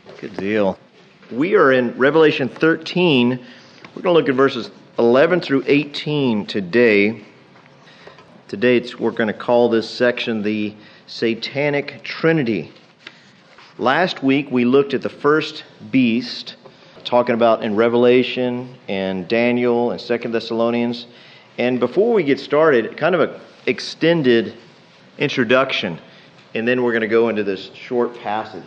Good deal. We are in Revelation 13. We're going to look at verses 11 through 18 today. Today we're going to call this section the Satanic Trinity. Last week we looked at the first beast, talking about in Revelation and Daniel and 2 Thessalonians. And before we get started, kind of an extended introduction, and then we're going to go into this short passage.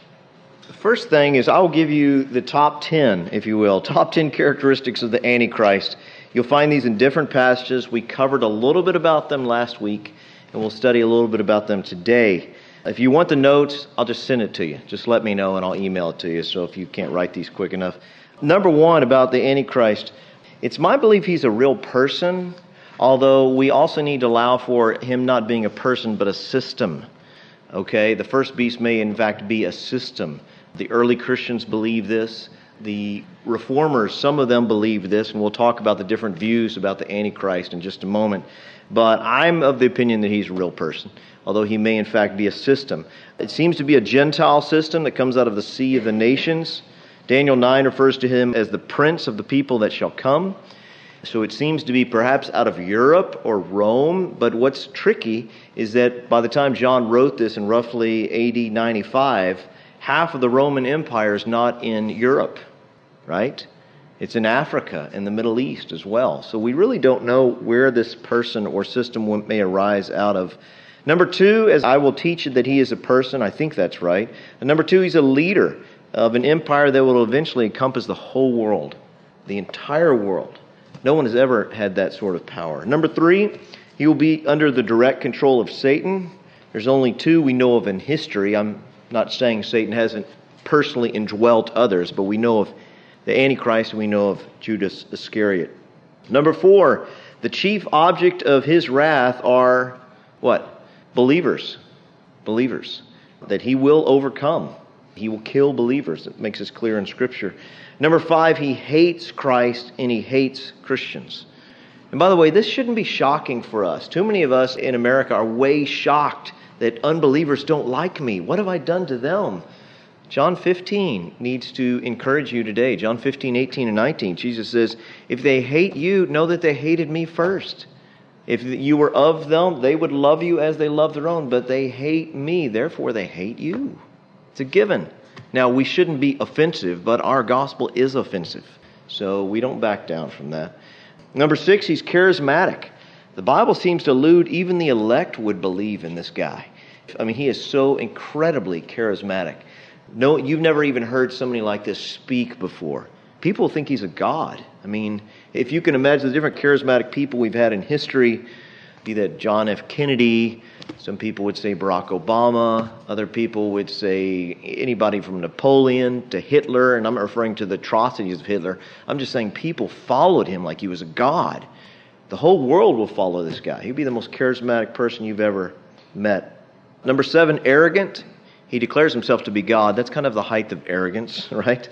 The first thing is I'll give you the top 10, if you will, top 10 characteristics of the Antichrist. You'll find these in different passages. We covered a little bit about them last week, and we'll study a little bit about them today. If you want the notes, I'll just send it to you. Just let me know, and I'll email it to you, so if you can't write these quick enough. Number one about the Antichrist, it's my belief he's a real person, although we also need to allow for him not being a person, but a system. Okay, the first beast may in fact be a system. The early Christians believe this. The reformers, some of them believe this, and we'll talk about the different views about the Antichrist in just a moment. But I'm of the opinion that he's a real person, although he may in fact be a system. It seems to be a Gentile system that comes out of the Sea of the Nations. Daniel 9 refers to him as the prince of the people that shall come. So it seems to be perhaps out of Europe or Rome, but what's tricky is that by the time John wrote this in roughly AD 95, half of the Roman Empire is not in Europe, right? It's in Africa and the Middle East as well. So we really don't know where this person or system may arise out of. Number two, as I will teach you that he is a person, I think that's right. And number two, he's a leader of an empire that will eventually encompass the whole world, the entire world. No one has ever had that sort of power. Number three, he will be under the direct control of Satan. There's only two we know of in history. I'm not saying Satan hasn't personally indwelt others, but we know of the Antichrist and we know of Judas Iscariot. Number four, the chief object of his wrath are what? Believers. Believers. That he will overcome. He will kill believers. It makes us clear in Scripture. Number five, he hates Christ and he hates Christians. And by the way, this shouldn't be shocking for us. Too many of us in America are way shocked that unbelievers don't like me. What have I done to them? John 15 needs to encourage you today. John 15, 18, and 19. Jesus says, if they hate you, know that they hated me first. If you were of them, they would love you as they love their own, but they hate me, therefore they hate you. It's a given. Now, we shouldn't be offensive, but our gospel is offensive. So we don't back down from that. Number six, he's charismatic. The Bible seems to allude even the elect would believe in this guy. I mean, he is so incredibly charismatic. No, you've never even heard somebody like this speak before. People think he's a god. I mean, if you can imagine the different charismatic people we've had in history, be that John F. Kennedy, some people would say Barack Obama, other people would say anybody from Napoleon to Hitler, and I'm not referring to the atrocities of Hitler. I'm just saying people followed him like he was a god. The whole world will follow this guy. He'd be the most charismatic person you've ever met. Number seven, arrogant. He declares himself to be God. That's kind of the height of arrogance, right?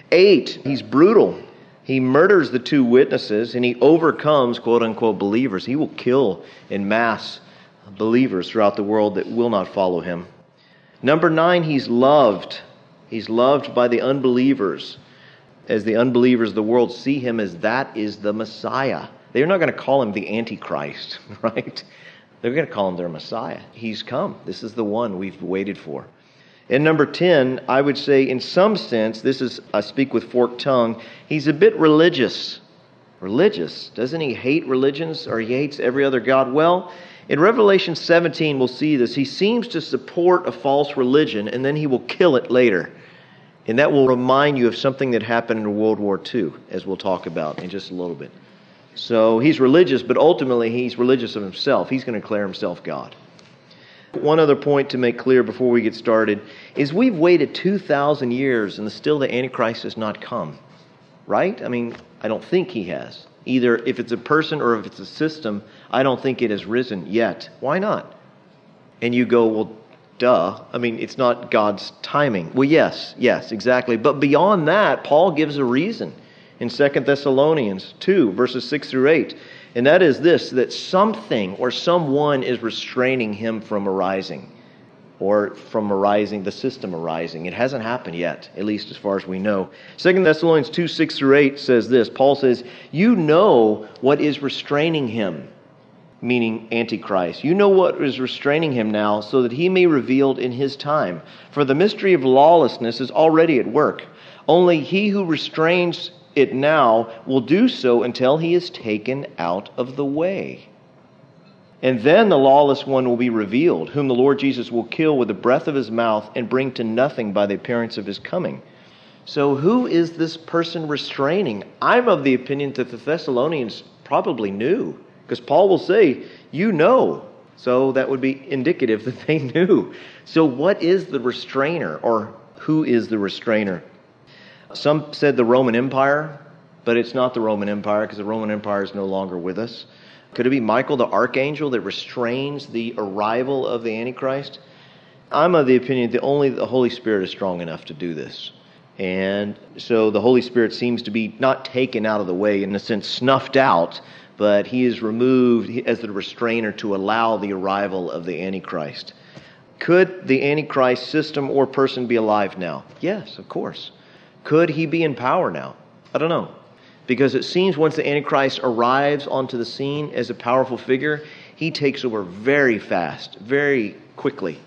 8, he's brutal. He murders the two witnesses, and he overcomes, quote-unquote, believers. He will kill in mass believers throughout the world that will not follow him. Number 9, he's loved. He's loved by the unbelievers. As the unbelievers of the world see him as that is the Messiah. They're not going to call him the Antichrist, right? They're going to call him their Messiah. He's come. This is the one we've waited for. And number 10, I would say in some sense, this is, I speak with forked tongue, he's a bit religious. Religious? Doesn't he hate religions or he hates every other god? Well, in Revelation 17, we'll see this. He seems to support a false religion and then he will kill it later. And that will remind you of something that happened in World War II, as we'll talk about in just a little bit. So he's religious, but ultimately he's religious of himself. He's going to declare himself God. One other point to make clear before we get started is we've waited 2,000 years and still the Antichrist has not come. Right? I mean, I don't think he has. Either if it's a person or if it's a system, I don't think it has risen yet. Why not? And you go, well, duh. I mean, it's not God's timing. Well, yes, exactly. But beyond that, Paul gives a reason in 2 Thessalonians 2, verses 6 through 8. And that is this, that something or someone is restraining him from arising. or from arising, the system arising. It hasn't happened yet, at least as far as we know. 2 Thessalonians 2, 6 through 8 says this. Paul says, you know what is restraining him, meaning Antichrist. You know what is restraining him now, so that he may be revealed in his time. For the mystery of lawlessness is already at work. Only he who restrains it now will do so until he is taken out of the way. And then the lawless one will be revealed, whom the Lord Jesus will kill with the breath of his mouth and bring to nothing by the appearance of his coming. So who is this person restraining? I'm of the opinion that the Thessalonians probably knew, because Paul will say, you know. So that would be indicative that they knew. So what is the restrainer, or who is the restrainer? Some said the Roman Empire, but it's not the Roman Empire, because the Roman Empire is no longer with us. Could it be Michael the archangel that restrains the arrival of the Antichrist? I'm of the opinion that only the Holy Spirit is strong enough to do this. And so the Holy Spirit seems to be not taken out of the way, in a sense snuffed out, but he is removed as the restrainer to allow the arrival of the Antichrist. Could the Antichrist system or person be alive now? Yes, of course. Could he be in power now? I don't know. Because it seems once the Antichrist arrives onto the scene as a powerful figure, he takes over very fast, very quickly.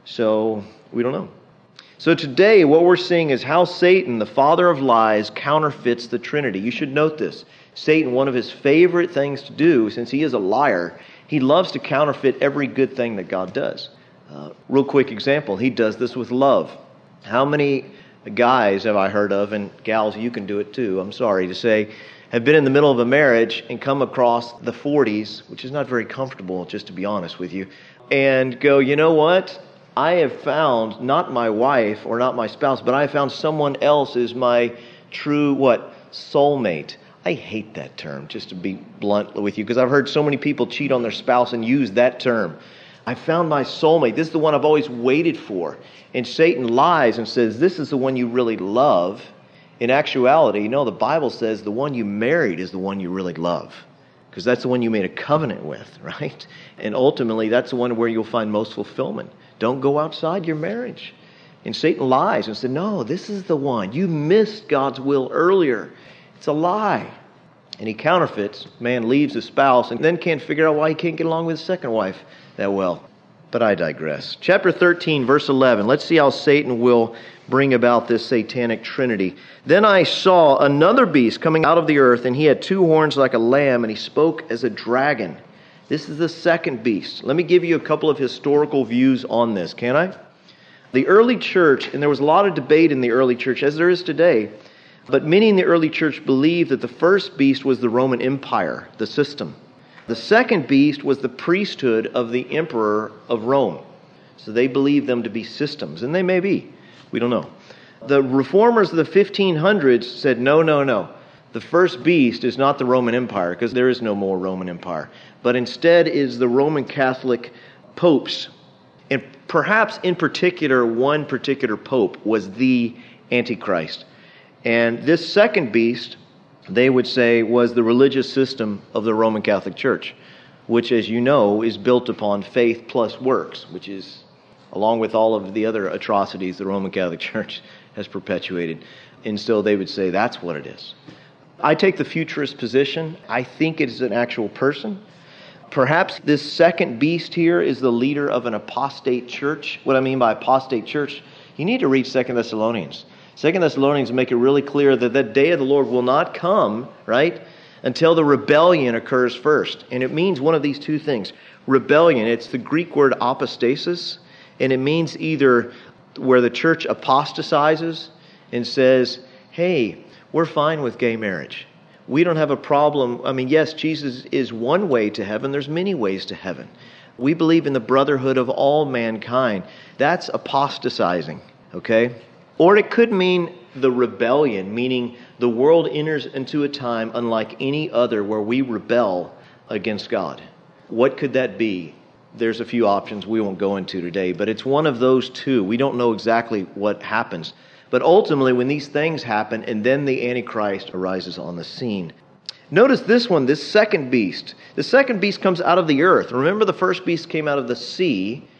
So we don't know. So today what we're seeing is how Satan, the father of lies, counterfeits the Trinity. You should note this. Satan, one of his favorite things to do, since he is a liar, he loves to counterfeit every good thing that God does. Real quick example, he does this with love. How many guys have I heard of, and gals, you can do it too, I'm sorry to say, have been in the middle of a marriage and come across the 40s, which is not very comfortable, just to be honest with you, and go, you know what? I have found not my wife or not my spouse, but I have found someone else is my true, soulmate. I hate that term, just to be blunt with you, because I've heard so many people cheat on their spouse and use that term. I found my soulmate. This is the one I've always waited for. And Satan lies and says, this is the one you really love. In actuality, no, the Bible says the one you married is the one you really love, because that's the one you made a covenant with, right? And ultimately, that's the one where you'll find most fulfillment. Don't go outside your marriage. And Satan lies and said, no, this is the one. You missed God's will earlier. It's a lie. And he counterfeits. Man leaves his spouse and then can't figure out why he can't get along with his second wife that well. But I digress. Chapter 13, verse 11. Let's see how Satan will bring about this satanic trinity. Then I saw another beast coming out of the earth, and he had two horns like a lamb, and he spoke as a dragon. This is the second beast. Let me give you a couple of historical views on this, can I? The early church, and there was a lot of debate in the early church, as there is today, but many in the early church believed that the first beast was the Roman Empire, the system. The second beast was the priesthood of the emperor of Rome. So they believed them to be systems, and they may be. We don't know. The reformers of the 1500s said, no. The first beast is not the Roman Empire, because there is no more Roman Empire, but instead is the Roman Catholic popes. And perhaps in particular, one particular pope was the Antichrist. And this second beast, they would say, was the religious system of the Roman Catholic Church, which, as you know, is built upon faith plus works, which is, along with all of the other atrocities the Roman Catholic Church has perpetuated. And so they would say that's what it is. I take the futurist position. I think it is an actual person. Perhaps this second beast here is the leader of an apostate church. What I mean by apostate church, you need to read 2 Thessalonians. 2 Thessalonians make it really clear that the day of the Lord will not come, right, until the rebellion occurs first. And it means one of these two things. Rebellion, it's the Greek word apostasis, and it means either where the church apostatizes and says, hey, we're fine with gay marriage. We don't have a problem. I mean, yes, Jesus is one way to heaven. There's many ways to heaven. We believe in the brotherhood of all mankind. That's apostatizing, okay? Or it could mean the rebellion, meaning the world enters into a time unlike any other where we rebel against God. What could that be? There's a few options we won't go into today, but it's one of those two. We don't know exactly what happens. But ultimately, when these things happen, and then the Antichrist arises on the scene. Notice this one, this second beast. The second beast comes out of the earth. Remember, the first beast came out of the sea.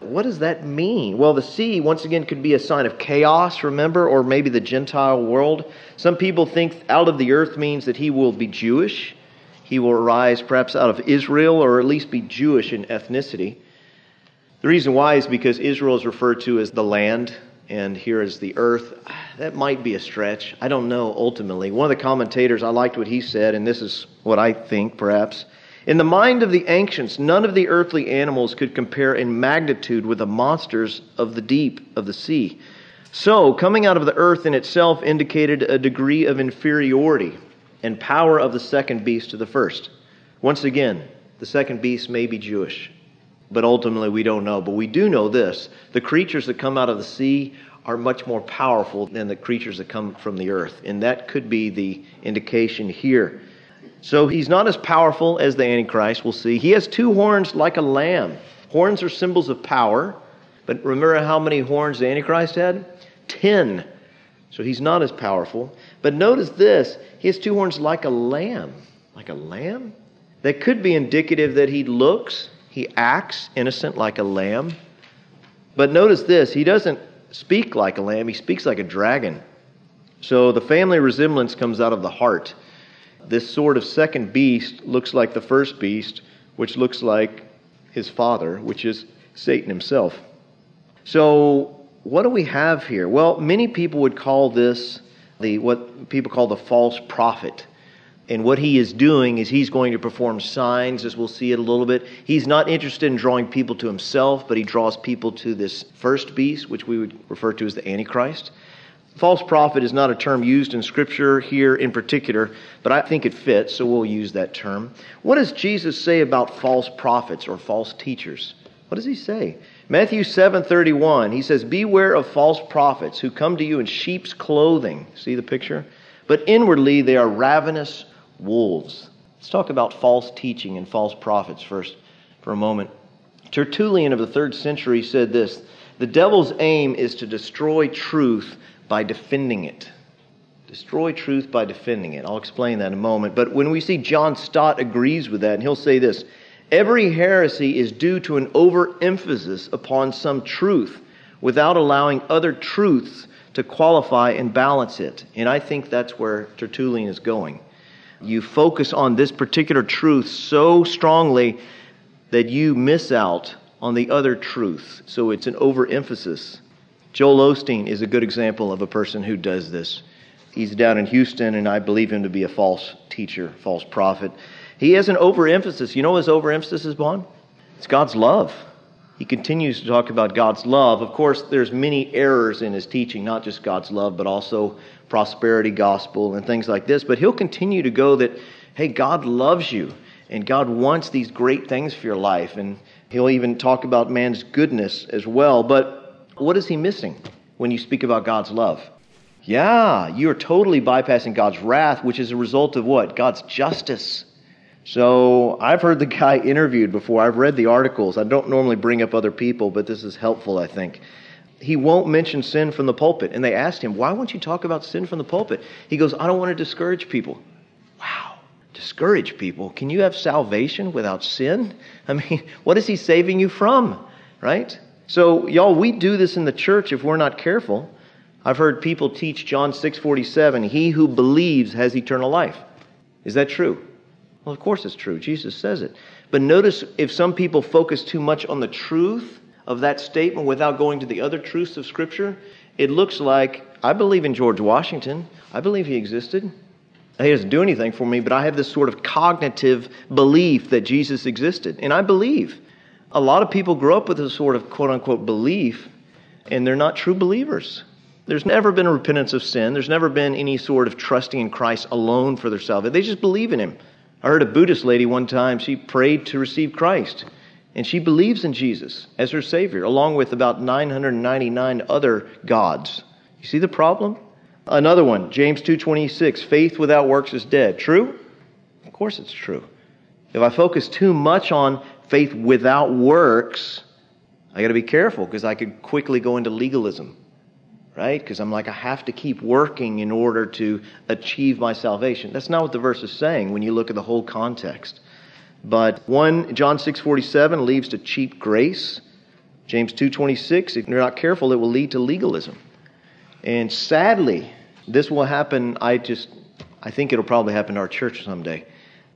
what does that mean? Well, the sea, once again, could be a sign of chaos, remember, or maybe the Gentile world. Some people think out of the earth means that he will be Jewish. He will arise perhaps out of Israel, or at least be Jewish in ethnicity. The reason why is because Israel is referred to as the land, and here is the earth. That might be a stretch. I don't know, ultimately. One of the commentators, I liked what he said, and this is what I think, perhaps. In the mind of the ancients, none of the earthly animals could compare in magnitude with the monsters of the deep, of the sea. So, coming out of the earth in itself indicated a degree of inferiority and power of the second beast to the first. Once again, the second beast may be Jewish, but ultimately we don't know. But we do know this: the creatures that come out of the sea are much more powerful than the creatures that come from the earth. And that could be the indication here. So he's not as powerful as the Antichrist, we'll see. He has 2 horns like a lamb. Horns are symbols of power. But remember how many horns the Antichrist had? 10. So he's not as powerful. But notice this. He has 2 horns like a lamb. Like a lamb? That could be indicative that he acts innocent like a lamb. But notice this. He doesn't speak like a lamb. He speaks like a dragon. So the family resemblance comes out of the heart. This sort of second beast looks like the first beast, which looks like his father, which is Satan himself. So what do we have here? Well, many people would call this what people call the false prophet. And what he is doing is he's going to perform signs, as we'll see it a little bit. He's not interested in drawing people to himself, but he draws people to this first beast, which we would refer to as the Antichrist. False prophet is not a term used in Scripture here in particular, but I think it fits, so we'll use that term. What does Jesus say about false prophets or false teachers? What does he say? Matthew 7:31, he says, "Beware of false prophets who come to you in sheep's clothing." See the picture? "But inwardly they are ravenous wolves." Let's talk about false teaching and false prophets first for a moment. Tertullian of the 3rd century said this: "The devil's aim is to destroy truth by defending it." Destroy truth by defending it. I'll explain that in a moment. But when we see John Stott agrees with that, and he'll say this: "Every heresy is due to an overemphasis upon some truth without allowing other truths to qualify and balance it." And I think that's where Tertullian is going. You focus on this particular truth so strongly that you miss out on the other truths. So it's an overemphasis. Joel Osteen is a good example of a person who does this. He's down in Houston, and I believe him to be a false teacher, false prophet. He has an overemphasis. You know what his overemphasis is on? It's God's love. He continues to talk about God's love. Of course, there's many errors in his teaching, not just God's love, but also prosperity gospel and things like this. But he'll continue to go that, hey, God loves you, and God wants these great things for your life. And he'll even talk about man's goodness as well. But what is he missing when you speak about God's love? Yeah, you're totally bypassing God's wrath, which is a result of what? God's justice. So I've heard the guy interviewed before. I've read the articles. I don't normally bring up other people, but this is helpful, I think. He won't mention sin from the pulpit. And they asked him, "Why won't you talk about sin from the pulpit?" He goes, "I don't want to discourage people." Wow, discourage people? Can you have salvation without sin? I mean, what is he saving you from, right? So, y'all, we do this in the church if we're not careful. I've heard people teach John 6:47, "He who believes has eternal life." Is that true? Well, of course it's true. Jesus says it. But notice if some people focus too much on the truth of that statement without going to the other truths of Scripture, it looks like, I believe in George Washington. I believe he existed. He doesn't do anything for me, but I have this sort of cognitive belief that Jesus existed. And I believe. A lot of people grow up with this sort of quote-unquote belief, and they're not true believers. There's never been a repentance of sin. There's never been any sort of trusting in Christ alone for their salvation. They just believe in Him. I heard a Buddhist lady one time, she prayed to receive Christ, and she believes in Jesus as her Savior, along with about 999 other gods. You see the problem? Another one, James 2:26, "Faith without works is dead." True? Of course it's true. If I focus too much on faith without works, I got to be careful because I could quickly go into legalism, right? Because I'm like, I have to keep working in order to achieve my salvation. That's not what the verse is saying when you look at the whole context. But John 6:47 leads to cheap grace. James 2:26, if you're not careful, it will lead to legalism. And sadly, this will happen, I think it'll probably happen to our church someday.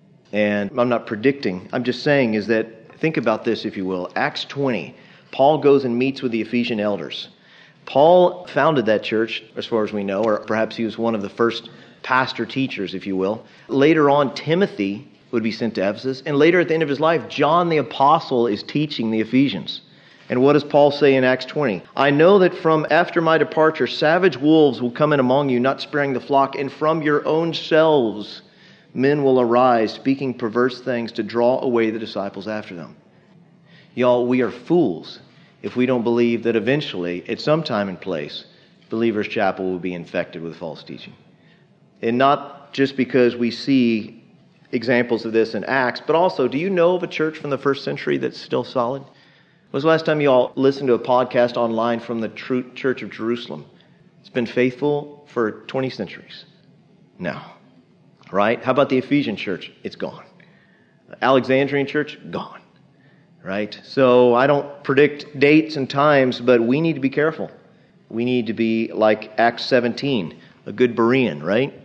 And I'm not predicting, I'm just saying is that, think about this if you will. Acts 20, Paul goes and meets with the Ephesian elders. Paul founded that church, as far as we know, or perhaps he was one of the first pastor teachers, if you will. Later on, Timothy would be sent to Ephesus. And later at the end of his life, John the Apostle is teaching the Ephesians. And what does Paul say in Acts 20? I know that from after my departure, savage wolves will come in among you, not sparing the flock, and from your own selves men will arise, speaking perverse things to draw away the disciples after them. Y'all, we are fools if we don't believe that eventually, at some time and place, Believers Chapel will be infected with false teaching. And not just because we see examples of this in Acts, but also, do you know of a church from the first century that's still solid? When was the last time you all listened to a podcast online from the Church of Jerusalem? It's been faithful for 20 centuries. No. Right? How about the Ephesian church? It's gone. Alexandrian church? Gone. Right? So I don't predict dates and times, but we need to be careful. We need to be like Acts 17, a good Berean, right?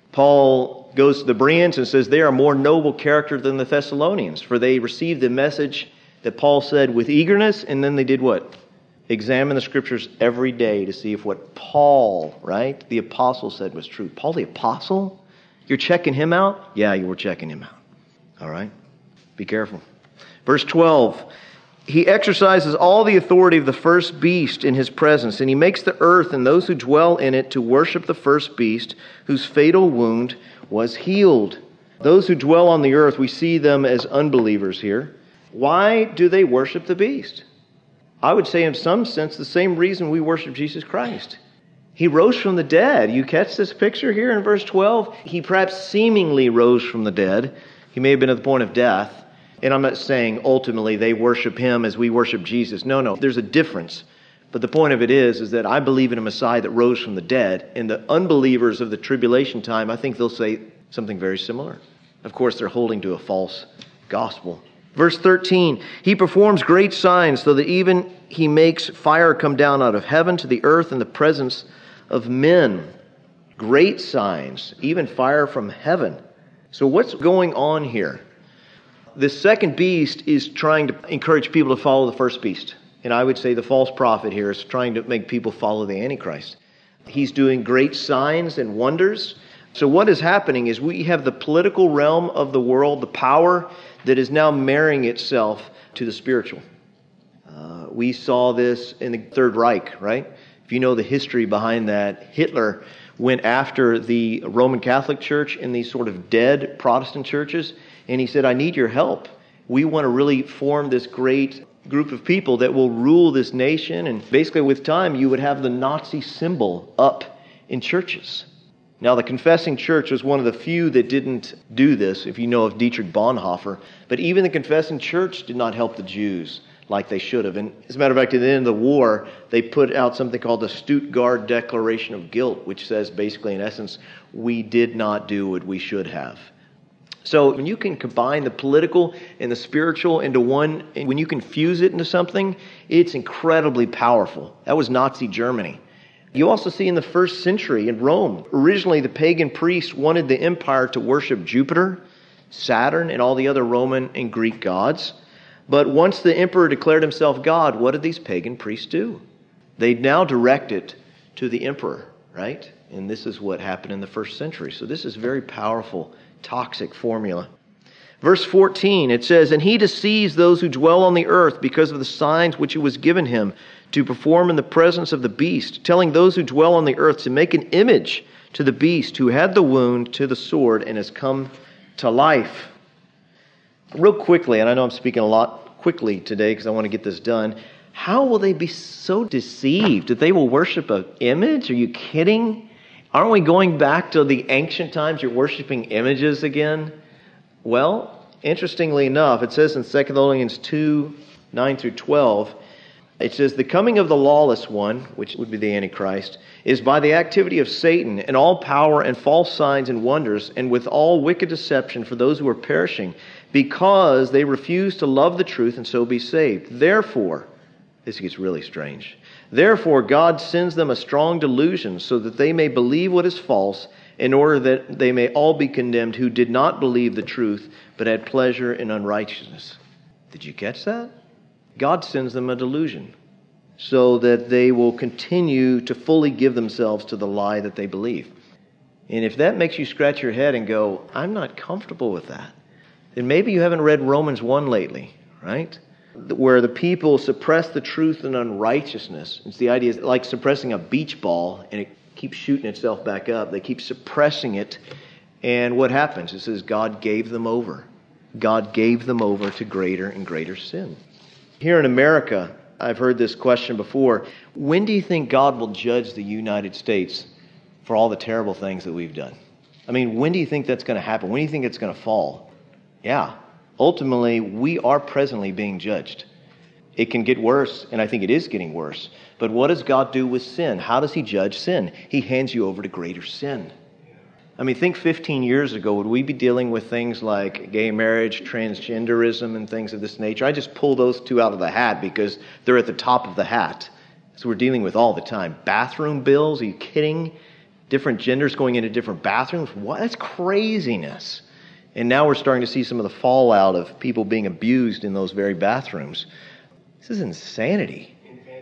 Paul goes to the Bereans and says they are more noble character than the Thessalonians, for they received the message that Paul said with eagerness, and then they did what? Examine the Scriptures every day to see if what Paul, right, the apostle said was true. Paul the apostle? You're checking him out? Yeah, you were checking him out. All right? Be careful. Verse 12, he exercises all the authority of the first beast in his presence, and he makes the earth and those who dwell in it to worship the first beast, whose fatal wound was healed. Those who dwell on the earth, we see them as unbelievers here. Why do they worship the beast? I would say in some sense the same reason we worship Jesus Christ. He rose from the dead. You catch this picture here in verse 12? He perhaps seemingly rose from the dead. He may have been at the point of death. And I'm not saying ultimately they worship him as we worship Jesus. No, there's a difference. But the point of it is that I believe in a Messiah that rose from the dead. And the unbelievers of the tribulation time, I think they'll say something very similar. Of course, they're holding to a false gospel. Verse 13, he performs great signs so that even he makes fire come down out of heaven to the earth in the presence of men. Great signs, even fire from heaven. So what's going on here? The second beast is trying to encourage people to follow the first beast. And I would say the false prophet here is trying to make people follow the Antichrist. He's doing great signs and wonders. So what is happening is we have the political realm of the world, the power that is now marrying itself to the spiritual. We saw this in the Third Reich, right? If you know the history behind that, Hitler went after the Roman Catholic Church and these sort of dead Protestant churches, and he said, I need your help. We want to really form this great group of people that will rule this nation, and basically with time you would have the Nazi symbol up in churches. Now, the Confessing Church was one of the few that didn't do this, if you know of Dietrich Bonhoeffer. But even the Confessing Church did not help the Jews like they should have. And as a matter of fact, at the end of the war, they put out something called the Stuttgart Declaration of Guilt, which says basically, in essence, we did not do what we should have. So when you can combine the political and the spiritual into one, and when you can fuse it into something, it's incredibly powerful. That was Nazi Germany. You also see in the first century in Rome, originally the pagan priests wanted the empire to worship Jupiter, Saturn, and all the other Roman and Greek gods. But once the emperor declared himself God, what did these pagan priests do? They now direct it to the emperor, right? And this is what happened in the first century. So this is very powerful, toxic formula. Verse 14, it says, and he deceives those who dwell on the earth because of the signs which it was given him to perform in the presence of the beast, telling those who dwell on the earth to make an image to the beast who had the wound to the sword and has come to life. Real quickly, and I know I'm speaking a lot quickly today because I want to get this done. How will they be so deceived that they will worship an image? Are you kidding? Aren't we going back to the ancient times? You're worshiping images again? Well, interestingly enough, it says in 2 Thessalonians 2, 9 through 12, it says, the coming of the lawless one, which would be the Antichrist, is by the activity of Satan and all power and false signs and wonders, and with all wicked deception for those who are perishing, because they refuse to love the truth and so be saved. Therefore, This gets really strange. Therefore, God sends them a strong delusion so that they may believe what is false, in order that they may all be condemned who did not believe the truth, but had pleasure in unrighteousness. Did you catch that? God sends them a delusion so that they will continue to fully give themselves to the lie that they believe. And if that makes you scratch your head and go, I'm not comfortable with that, then maybe you haven't read Romans 1 lately, right? Where the people suppress the truth in unrighteousness. It's the idea is like suppressing a beach ball and it keeps shooting itself back up. They keep suppressing it. And what happens? It says God gave them over. God gave them over to greater and greater sin. Here in America, I've heard this question before. When do you think God will judge the United States for all the terrible things that we've done? I mean, when do you think that's going to happen? When do you think it's going to fall? Yeah, ultimately, we are presently being judged. It can get worse, and I think it is getting worse. But what does God do with sin? How does He judge sin? He hands you over to greater sin. I mean, think 15 years ago, would we be dealing with things like gay marriage, transgenderism, and things of this nature? I just pull those two out of the hat because they're at the top of the hat. So we're dealing with all the time. Bathroom bills, are you kidding? Different genders going into different bathrooms? What? That's craziness. And now we're starting to see some of the fallout of people being abused in those very bathrooms. This is insanity.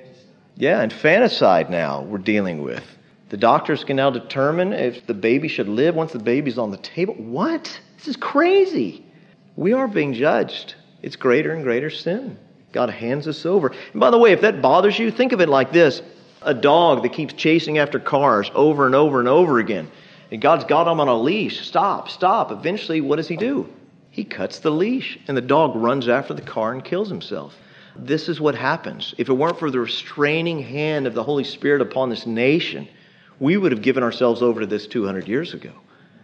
Yeah, infanticide now we're dealing with. The doctors can now determine if the baby should live once the baby's on the table. What? This is crazy. We are being judged. It's greater and greater sin. God hands us over. And by the way, if that bothers you, think of it like this. A dog that keeps chasing after cars over and over and over again. And God's got him on a leash. Stop, stop. Eventually, what does He do? He cuts the leash, and the dog runs after the car and kills himself. This is what happens. If it weren't for the restraining hand of the Holy Spirit upon this nation, we would have given ourselves over to this 200 years ago.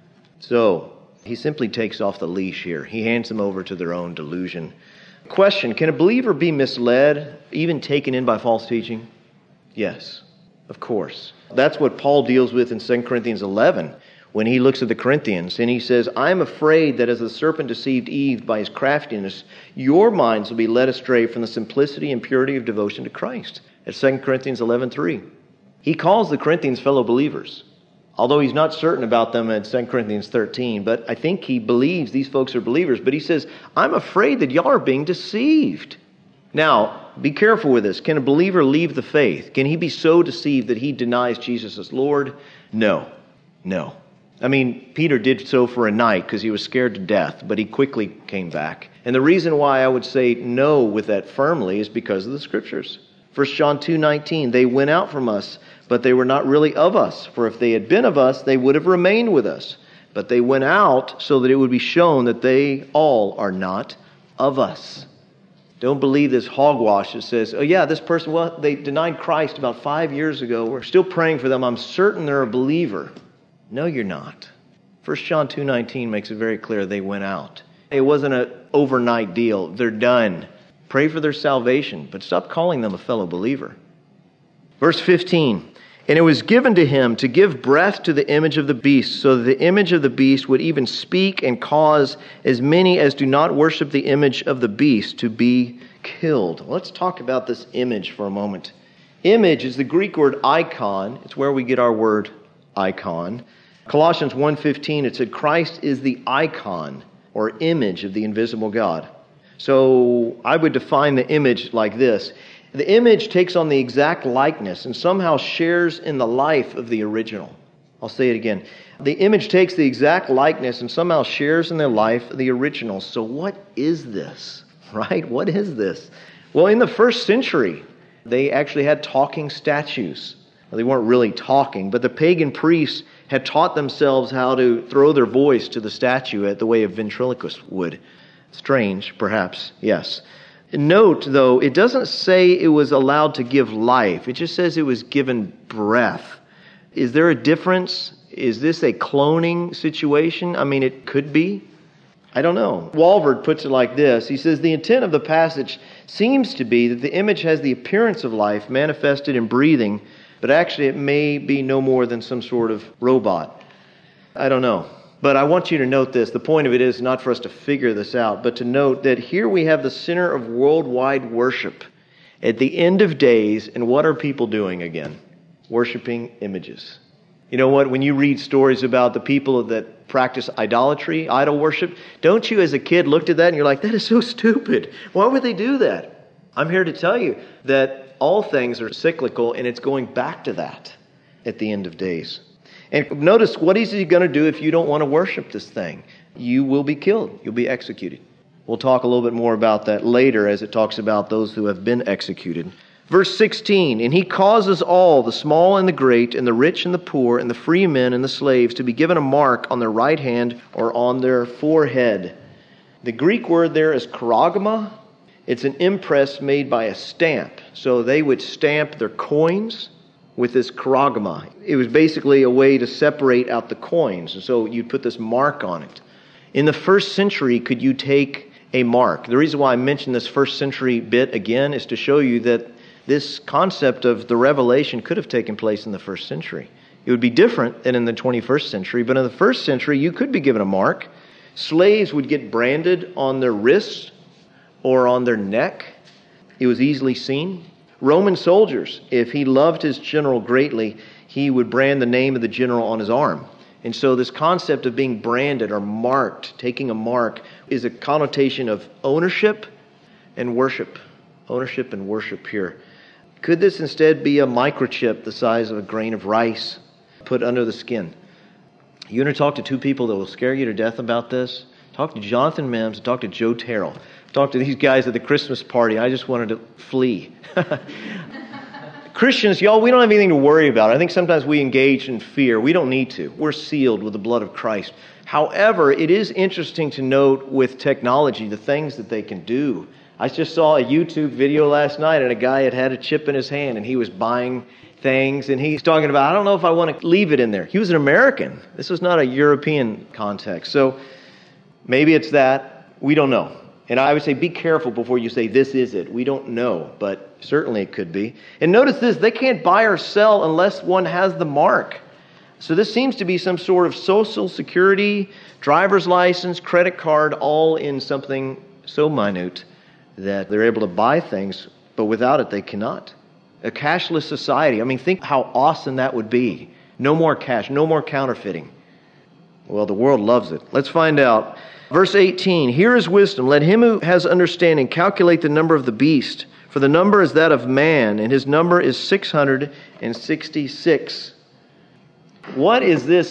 So, He simply takes off the leash here. He hands them over to their own delusion. Question, can a believer be misled, even taken in by false teaching? Yes, of course. That's what Paul deals with in 2 Corinthians 11 when he looks at the Corinthians and he says, I'm afraid that as the serpent deceived Eve by his craftiness, your minds will be led astray from the simplicity and purity of devotion to Christ. At 2 Corinthians 11:3. He calls the Corinthians fellow believers, although he's not certain about them at 2 Corinthians 13, but I think he believes these folks are believers. But he says, I'm afraid that y'all are being deceived. Now, be careful with this. Can a believer leave the faith? Can he be so deceived that he denies Jesus as Lord? No. I mean, Peter did so for a night because he was scared to death, but he quickly came back. And the reason why I would say no with that firmly is because of the Scriptures. 1 John 2:19, they went out from us, but they were not really of us. For if they had been of us, they would have remained with us. But they went out so that it would be shown that they all are not of us. Don't believe this hogwash that says, oh yeah, this person, well, they denied Christ about 5 years ago. We're still praying for them. I'm certain they're a believer. No, you're not. 1 John 2:19 makes it very clear they went out. It wasn't an overnight deal. They're done. Pray for their salvation, but stop calling them a fellow believer. Verse 15, and it was given to him to give breath to the image of the beast, so that the image of the beast would even speak and cause as many as do not worship the image of the beast to be killed. Let's talk about this image for a moment. Image is the Greek word icon. It's where we get our word icon. Colossians 1:15, it said Christ is the icon or image of the invisible God. So I would define the image like this. The image takes on the exact likeness and somehow shares in the life of the original. I'll say it again. The image takes the exact likeness and somehow shares in the life of the original. So what is this? Right? What is this? Well, in the first century, they actually had talking statues. Well, they weren't really talking, but the pagan priests had taught themselves how to throw their voice to the statue at the way a ventriloquist would. Strange, perhaps, yes. Note, though, it doesn't say it was allowed to give life. It just says it was given breath. Is there a difference? Is this a cloning situation? I mean, it could be. I don't know. Walvoord puts it like this. He says, the intent of the passage seems to be that the image has the appearance of life manifested in breathing, but actually it may be no more than some sort of robot. I don't know. But I want you to note this. The point of it is not for us to figure this out, but to note that here we have the center of worldwide worship. At the end of days, and what are people doing again? Worshiping images. You know what? When you read stories about the people that practice idolatry, idol worship, don't you as a kid looked at that and you're like, that is so stupid. Why would they do that? I'm here to tell you that all things are cyclical and it's going back to that at the end of days. And notice, what is he going to do if you don't want to worship this thing? You will be killed. You'll be executed. We'll talk a little bit more about that later as it talks about those who have been executed. Verse 16, and he causes all, the small and the great, and the rich and the poor, and the free men and the slaves, to be given a mark on their right hand or on their forehead. The Greek word there is charagma. It's an impress made by a stamp. So they would stamp their coins with this charagma. It was basically a way to separate out the coins. And so you'd put this mark on it. In the first century, could you take a mark? The reason why I mention this first century bit again is to show you that this concept of the revelation could have taken place in the first century. It would be different than in the 21st century, but in the first century, you could be given a mark. Slaves would get branded on their wrists or on their neck. It was easily seen. Roman soldiers, if he loved his general greatly, he would brand the name of the general on his arm. And so this concept of being branded or marked, taking a mark, is a connotation of ownership and worship. Ownership and worship here. Could this instead be a microchip the size of a grain of rice put under the skin? You want to talk to two people that will scare you to death about this? Talk to Jonathan Mims and talk to Joe Terrell. Talk to these guys at the Christmas party. I just wanted to flee. Christians, y'all, we don't have anything to worry about. I think sometimes we engage in fear. We don't need to. We're sealed with the blood of Christ. However, it is interesting to note with technology the things that they can do. I just saw a YouTube video last night and a guy had a chip in his hand and he was buying things and he's talking about, I don't know if I want to leave it in there. He was an American. This was not a European context. So maybe it's that. We don't know. And I would say be careful before you say this is it. We don't know, but certainly it could be. And notice this, they can't buy or sell unless one has the mark. So this seems to be some sort of social security, driver's license, credit card, all in something so minute that they're able to buy things, but without it they cannot. A cashless society. I mean, think how awesome that would be. No more cash, no more counterfeiting. Well, the world loves it. Let's find out. Verse 18, here is wisdom. Let him who has understanding calculate the number of the beast, for the number is that of man, and his number is 666. What is this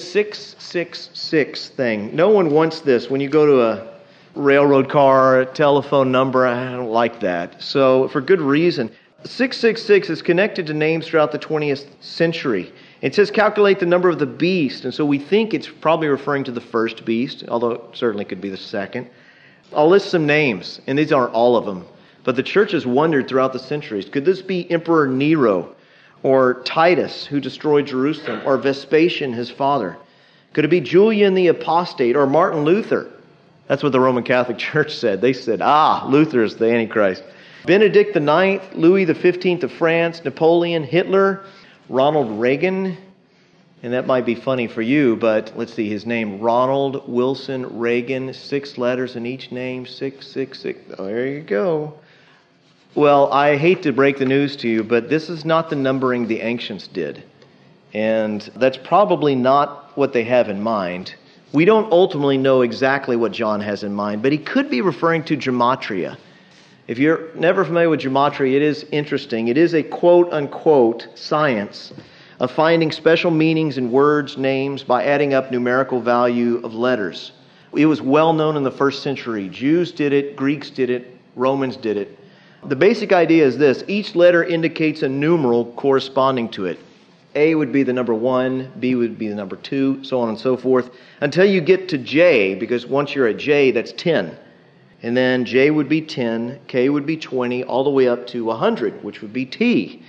666 thing? No one wants this. When you go to a railroad car, a telephone number, I don't like that. So for good reason. 666 is connected to names throughout the 20th century. It says calculate the number of the beast, and so we think it's probably referring to the first beast, although it certainly could be the second. I'll list some names, and these aren't all of them, but the church has wondered throughout the centuries, could this be Emperor Nero, or Titus, who destroyed Jerusalem, or Vespasian, his father? Could it be Julian the Apostate, or Martin Luther? That's what the Roman Catholic Church said. They said, Luther is the Antichrist. Benedict IX, Louis XV of France, Napoleon, Hitler, Ronald Reagan, and that might be funny for you, but let's see his name, Ronald Wilson Reagan, 6 letters in each name, 666. Oh, there you go. Well, I hate to break the news to you, but this is not the numbering the ancients did, and that's probably not what they have in mind. We don't ultimately know exactly what John has in mind, but he could be referring to gematria. If you're never familiar with gematria, it is interesting. It is a quote-unquote science of finding special meanings in words, names, by adding up numerical value of letters. It was well known in the first century. Jews did it, Greeks did it, Romans did it. The basic idea is this. Each letter indicates a numeral corresponding to it. A would be the number 1, B would be the number 2, so on and so forth, until you get to J, because once you're at J, that's 10. And then J would be 10, K would be 20, all the way up to 100, which would be T.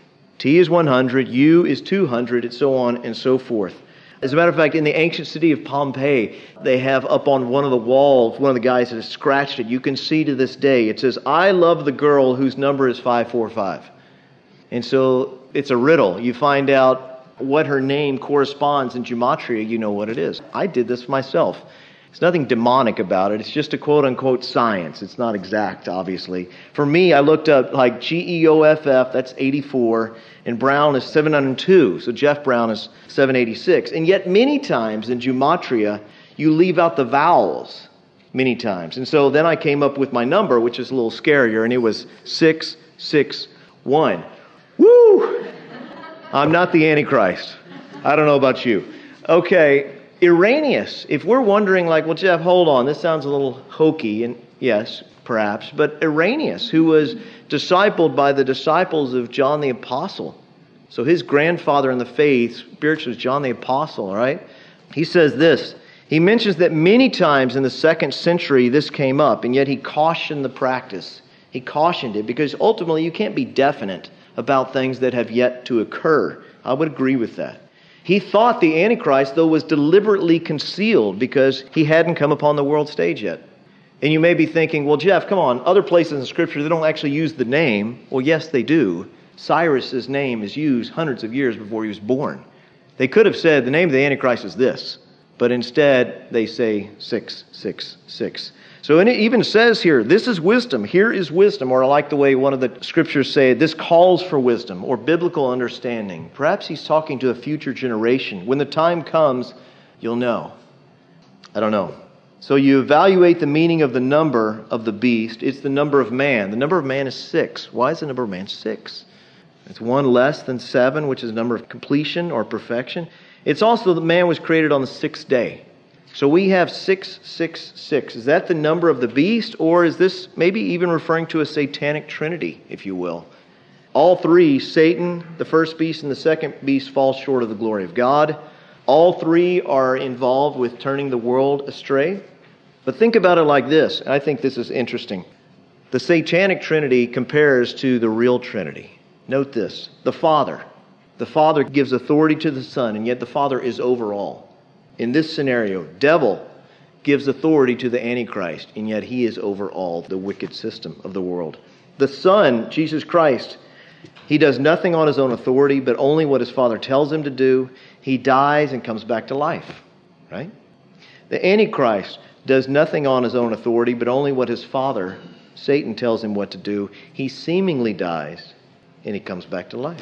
T is 100, U is 200, and so on and so forth. As a matter of fact, in the ancient city of Pompeii, they have up on one of the walls, one of the guys that has scratched it, you can see to this day, it says, I love the girl whose number is 545. And so it's a riddle. You find out what her name corresponds in gematria, you know what it is. I did this myself. There's nothing demonic about it. It's just a quote-unquote science. It's not exact, obviously. For me, I looked up like GEOFF, that's 84, and Brown is 702. So Jeff Brown is 786. And yet many times in gematria, you leave out the vowels many times. And so then I came up with my number, which is a little scarier, and it was 661. Woo! I'm not the Antichrist. I don't know about you. Okay, Irenaeus. If we're wondering like, well, Jeff, hold on, this sounds a little hokey, and yes, perhaps, but Irenaeus, who was discipled by the disciples of John the Apostle. So his grandfather in the faith, spiritually, is John the Apostle, all right? He says this. He mentions that many times in the 2nd century this came up, and yet he cautioned the practice. He cautioned it because ultimately you can't be definite about things that have yet to occur. I would agree with that. He thought the Antichrist, though, was deliberately concealed because he hadn't come upon the world stage yet. And you may be thinking, well, Jeff, come on, other places in Scripture, they don't actually use the name. Well, yes, they do. Cyrus's name is used hundreds of years before he was born. They could have said the name of the Antichrist is this, but instead they say 666. So and it even says here, this is wisdom, here is wisdom, or I like the way one of the scriptures say, this calls for wisdom, or biblical understanding. Perhaps he's talking to a future generation. When the time comes, you'll know. I don't know. So you evaluate the meaning of the number of the beast. It's the number of man. The number of man is 6. Why is the number of man 6? It's one less than 7, which is the number of completion or perfection. It's also that man was created on the 6th day. So we have 666. Is that the number of the beast, or is this maybe even referring to a satanic trinity, if you will? All three, Satan, the first beast, and the second beast, fall short of the glory of God. All three are involved with turning the world astray. But think about it like this, and I think this is interesting. The satanic trinity compares to the real trinity. Note this, the Father. The Father gives authority to the Son, and yet the Father is over all. In this scenario, devil gives authority to the Antichrist, and yet he is over all the wicked system of the world. The Son, Jesus Christ, he does nothing on his own authority, but only what his Father tells him to do. He dies and comes back to life, right? The Antichrist does nothing on his own authority, but only what his father, Satan, tells him what to do. He seemingly dies, and he comes back to life.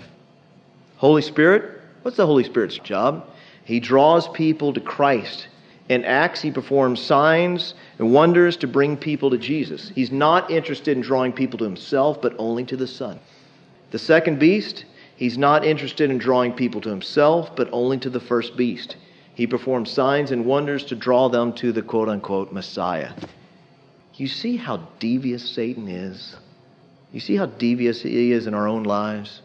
Holy Spirit, what's the Holy Spirit's job? He draws people to Christ. In Acts, he performs signs and wonders to bring people to Jesus. He's not interested in drawing people to himself, but only to the Son. The second beast, he's not interested in drawing people to himself, but only to the first beast. He performs signs and wonders to draw them to the quote-unquote Messiah. You see how devious Satan is? You see how devious he is in our own lives?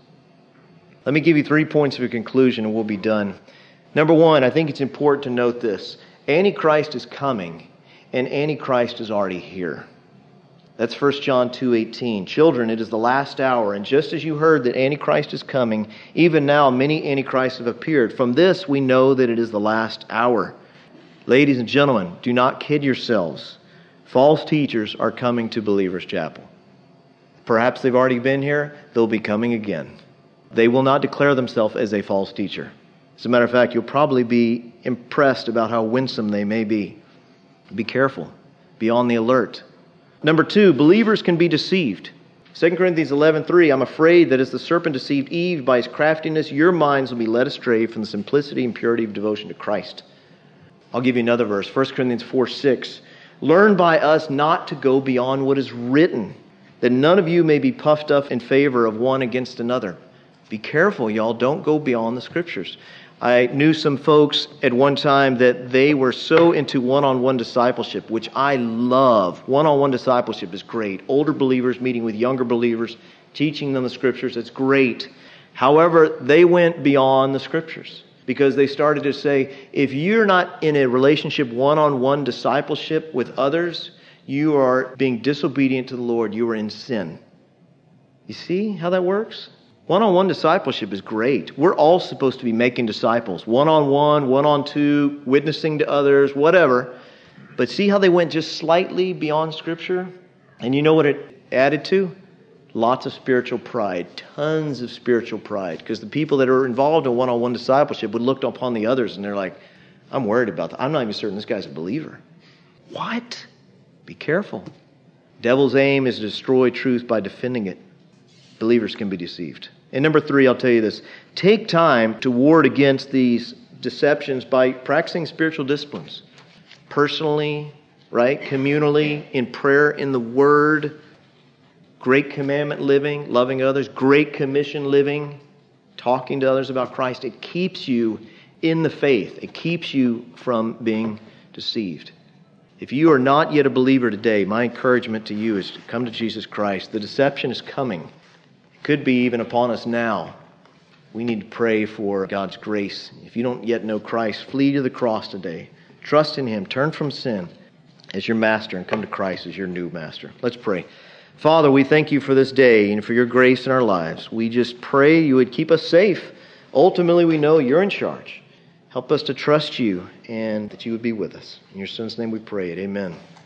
Let me give you 3 points of a conclusion and we'll be done. Number one, I think it's important to note this. Antichrist is coming, and Antichrist is already here. That's 1 John 2:18. Children, it is the last hour, and just as you heard that Antichrist is coming, even now many Antichrists have appeared. From this we know that it is the last hour. Ladies and gentlemen, do not kid yourselves. False teachers are coming to Believers Chapel. Perhaps they've already been here. They'll be coming again. They will not declare themselves as a false teacher. As a matter of fact, you'll probably be impressed about how winsome they may be. Be careful. Be on the alert. Number two, believers can be deceived. 2 Corinthians 11:3, I'm afraid that as the serpent deceived Eve by his craftiness, your minds will be led astray from the simplicity and purity of devotion to Christ. I'll give you another verse, 1 Corinthians 4:6. Learn by us not to go beyond what is written, that none of you may be puffed up in favor of one against another. Be careful, y'all. Don't go beyond the Scriptures. I knew some folks at one time that they were so into one-on-one discipleship, which I love. One-on-one discipleship is great. Older believers meeting with younger believers, teaching them the Scriptures, it's great. However, they went beyond the Scriptures because they started to say, if you're not in a relationship, one-on-one discipleship with others, you are being disobedient to the Lord. You are in sin. You see how that works? One-on-one discipleship is great. We're all supposed to be making disciples. One-on-one, one-on-two, witnessing to others, whatever. But see how they went just slightly beyond Scripture? And you know what it added to? Lots of spiritual pride. Tons of spiritual pride. Because the people that are involved in one-on-one discipleship would look upon the others and they're like, I'm worried about that. I'm not even certain this guy's a believer. What? Be careful. Devil's aim is to destroy truth by defending it. Believers can be deceived. And number 3, I'll tell you this. Take time to ward against these deceptions by practicing spiritual disciplines. Personally, right? Communally, in prayer, in the Word. Great commandment living, loving others. Great commission living, talking to others about Christ. It keeps you in the faith. It keeps you from being deceived. If you are not yet a believer today, my encouragement to you is to come to Jesus Christ. The deception is coming. It could be even upon us now. We need to pray for God's grace. If you don't yet know Christ, flee to the cross today. Trust in Him. Turn from sin as your master and come to Christ as your new master. Let's pray. Father, we thank you for this day and for your grace in our lives. We just pray you would keep us safe. Ultimately, we know you're in charge. Help us to trust you and that you would be with us. In your Son's name we pray it. Amen.